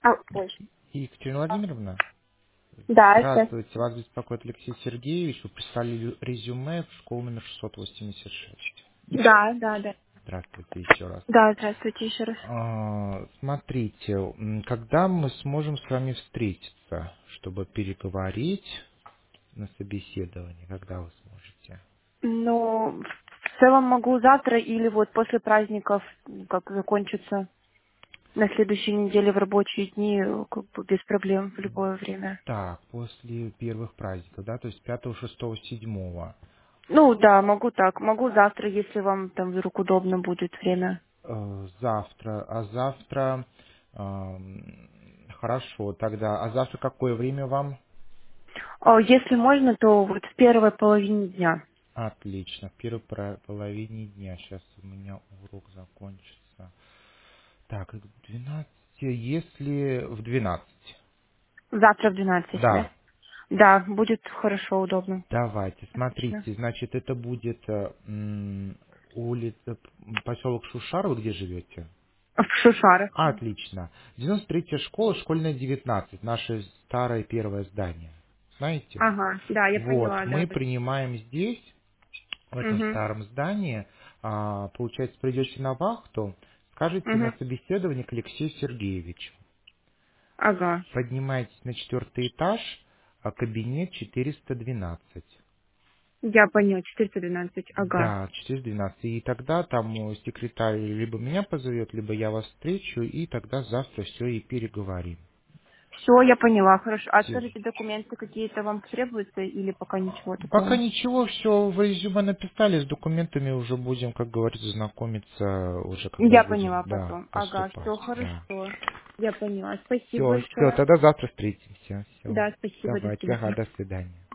Ой. Екатерина Владимировна, Да, это... здравствуйте, вас беспокоит Алексей Сергеевич. Вы прислали резюме в школу номер 686. Да, да, да. Здравствуйте еще раз. Да, здравствуйте еще раз. Смотрите, когда мы сможем с вами встретиться, чтобы переговорить на собеседовании, когда вы сможете? Ну, в целом могу завтра или вот после праздников, как закончится на следующей неделе в рабочие дни, как бы без проблем в любое время. Так, после первых праздников, да, то есть 5, 6, 7. Ну, да, могу так. Могу завтра, если вам там вдруг удобно будет время. Завтра. А завтра... Хорошо, тогда. А завтра какое время вам? Если можно, то вот в первой половине дня. Отлично. В первой половине дня. Сейчас у меня урок закончится. Так, к 12. Если в 12. Завтра в 12, да? Да. Да, будет хорошо, удобно. Давайте, Отлично. смотрите. Значит, это будет улица, поселок Шушар. Вы где живете? В Шушарах. Отлично. 93-я школа, школьная 19. Наше старое первое здание. Знаете? Ага, да, я Вот, поняла, мы да. принимаем здесь, в этом Угу, старом здании, получается, придете на вахту, скажете на угу. собеседование к Алексею Сергеевичу. Ага. Поднимаетесь на 4-й этаж, кабинет 412. Я поняла, 412. Ага. Да, 412. И тогда там секретарь либо меня позовет, либо я вас встречу, и тогда завтра все и переговорим. Все, я поняла, хорошо. А Всё. скажите, документы какие-то вам требуются или пока ничего Пока такого? ничего, все в резюме написали, с документами уже будем, как говорится, знакомиться уже, когда Я будем, поняла да, потом. Ага, все поступать, да. хорошо. Я поняла. Спасибо Все, большое. тогда завтра встретимся. Все, Да, спасибо, до давайте, ага, свидания. до свидания.